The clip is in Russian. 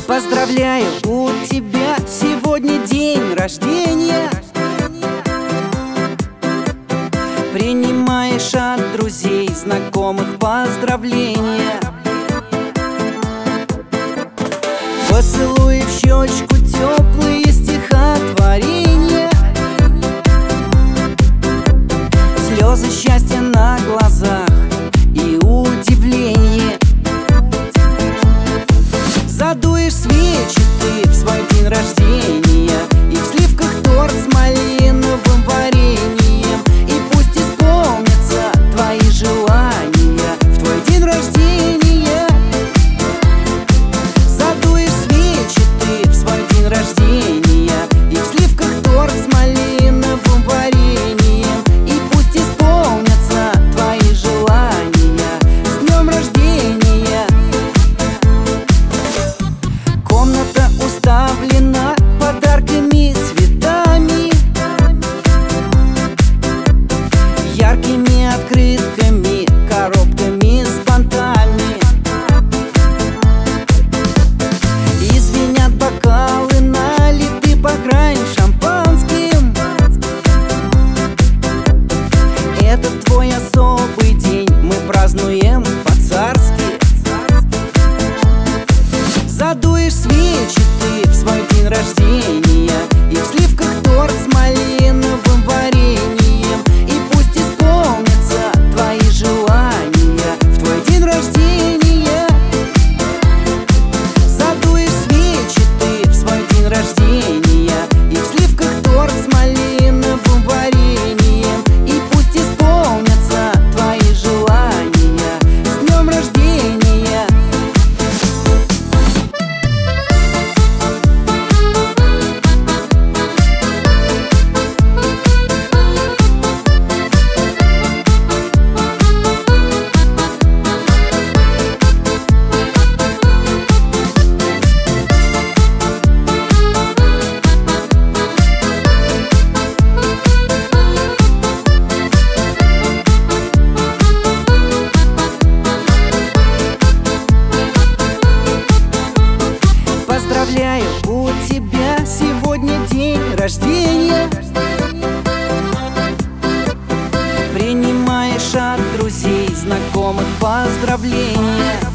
Поздравляю, у тебя сегодня день рождения. Принимаешь от друзей, знакомых поздравления. Поцелуй в щечку, теплые стихотворения, слезы счастья на глазах и удивление. Задуешь свечи ты в свой день рождения, и в сливках торт с малиновым вареньем. И пусть исполнятся твои желания в твой день рождения. Задуешь свечи ты в свой день рождения, и в сливках торт с малиновым вареньем. И пусть исполнятся твои желания. С днем рождения! Комната уставлена подарками, цветами, яркими открытками, коробками с бантами. И звенят бокалы, налиты по грани шампанским. Это твой особый день, мы празднуем по-царски. Задуешь свечи ты в свой день рождения, и в сливках торт с малиновым вареньем. И пусть исполнятся твои желания в твой день рождения. Задуешь свечи ты в свой день рождения, и в сливках торт с малиновым вареньем. И пусть исполнятся твои желания. С днем рождения! Поздравляю, у тебя сегодня день рождения. Принимаешь от друзей, знакомых поздравления.